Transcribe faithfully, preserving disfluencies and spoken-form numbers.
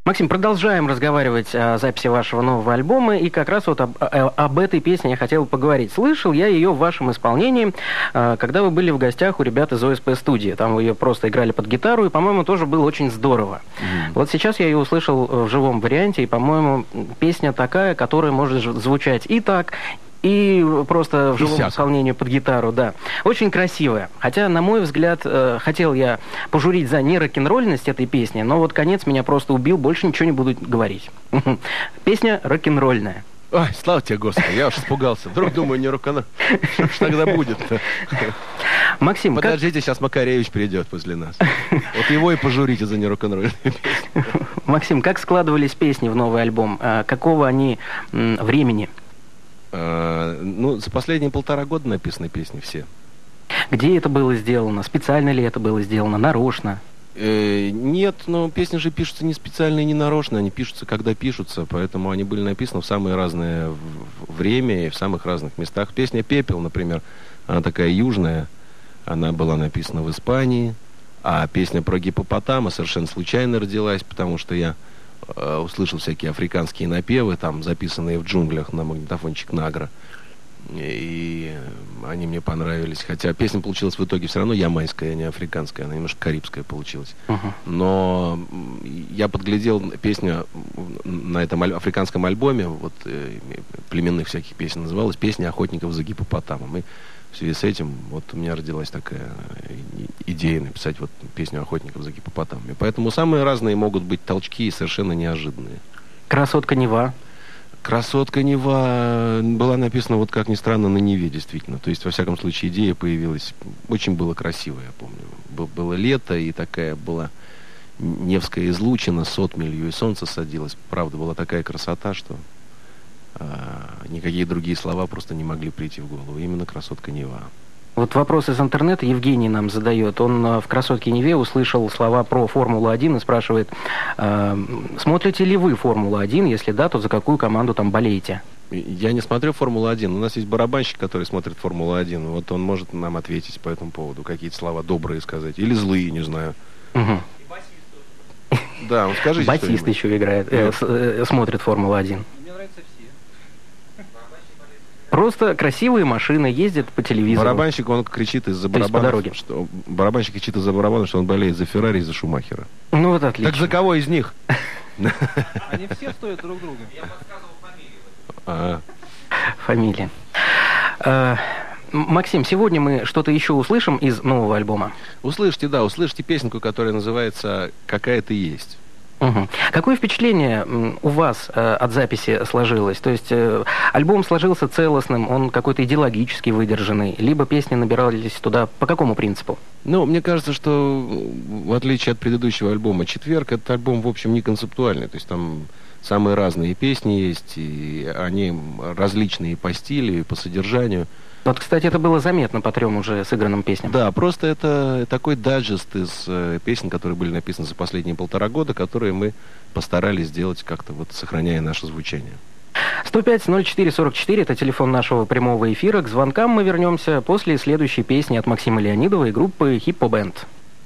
Максим, продолжаем разговаривать о записи вашего нового альбома, и как раз вот об, об этой песне я хотел поговорить. Слышал я ее в вашем исполнении, когда вы были в гостях у ребят из ОСП студии. Там вы ее просто играли под гитару, и, по-моему, тоже было очень здорово. Mm-hmm. Вот сейчас я ее услышал в живом варианте, и, по-моему, песня такая, которая может звучать и так, и просто в живом Всяко. исполнении под гитару, да. Очень красивая. Хотя, на мой взгляд, э, хотел я пожурить за нерок-н-ролльность этой песни, но вот конец меня просто убил, больше ничего не буду говорить. Песня рок-н-ролльная. Ой, слава тебе, Господи, я уж испугался. Вдруг, думаю, не рок-н-ролл. Что ж тогда будет-то? Максим, подождите, как... сейчас Макаревич придет после нас. Вот его и пожурите за нерок-н-ролльную песню. Максим, как складывались песни в новый альбом? Какого они м, времени? А, ну, за последние полтора года написаны песни все. Где это было сделано? Специально ли это было сделано? Нарочно? Э, нет, но песни же пишутся не специально и не нарочно. Они пишутся, когда пишутся. Поэтому они были написаны в самое разное время и в самых разных местах. Песня «Пепел», например, она такая южная. Она была написана в Испании. А песня про гиппопотама совершенно случайно родилась, потому что я услышал всякие африканские напевы, там, записанные в джунглях на магнитофончик Награ. И они мне понравились. Хотя песня получилась в итоге все равно ямайская, а не африканская. Она немножко карибская получилась. Uh-huh. Но я подглядел песню на этом африканском альбоме, вот племенных всяких песен называлась «Песня охотников за гиппопотамом». И в связи с этим вот у меня родилась такая идея написать вот песню охотников за гиппопотамами. Поэтому самые разные могут быть толчки и совершенно неожиданные. «Красотка Нева». «Красотка Нева» была написана, вот как ни странно, на Неве, действительно. То есть, во всяком случае, идея появилась. Очень было красиво, я помню. Было лето, и такая была Невская излучина с отмелью, и солнце садилось. Правда, была такая красота, что а, никакие другие слова просто не могли прийти в голову. Именно «Красотка Нева». Вот вопрос из интернета Евгений нам задает. Он в «Красотке Неве» услышал слова про Формулу-один и спрашивает, э, смотрите ли вы Формулу-один? Если да, то за какую команду там болеете? Я не смотрю Формулу-один. У нас есть барабанщик, который смотрит Формулу-один. Вот он может нам ответить по этому поводу, какие-то слова добрые сказать. Или злые, не знаю. Угу. Да, ну скажите. Басист еще играет, э, э, смотрит Формулу-один. Мне нравятся все. Просто красивые машины ездят по телевизору. Барабанщик, он кричит из-за барабана, что барабанщик кричит из-за барабана, что он болеет за Феррари и за Шумахера. Ну вот отлично. Так за кого из них? Они все стоят друг друга. Я подсказывал фамилию. Фамилия. Максим, сегодня мы что-то еще услышим из нового альбома? Услышите, да, услышите песенку, которая называется «Какая ты есть». Угу. Какое впечатление у вас э, от записи сложилось? То есть э, альбом сложился целостным, он какой-то идеологически выдержанный, либо песни набирались туда по какому принципу? Ну, мне кажется, что в отличие от предыдущего альбома «Четверг», этот альбом, в общем, не концептуальный. То есть там самые разные песни есть, и они различные по стилю и по содержанию. Вот, кстати, это было заметно по трем уже сыгранным песням. Да, просто это такой дайджест из э, песен, которые были написаны за последние полтора года, которые мы постарались сделать как-то вот, сохраняя наше звучание. сто пять ноль четыре сорок четыре – это телефон нашего прямого эфира. К звонкам мы вернемся после следующей песни от Максима Леонидова и группы «Хиппо Бэнд».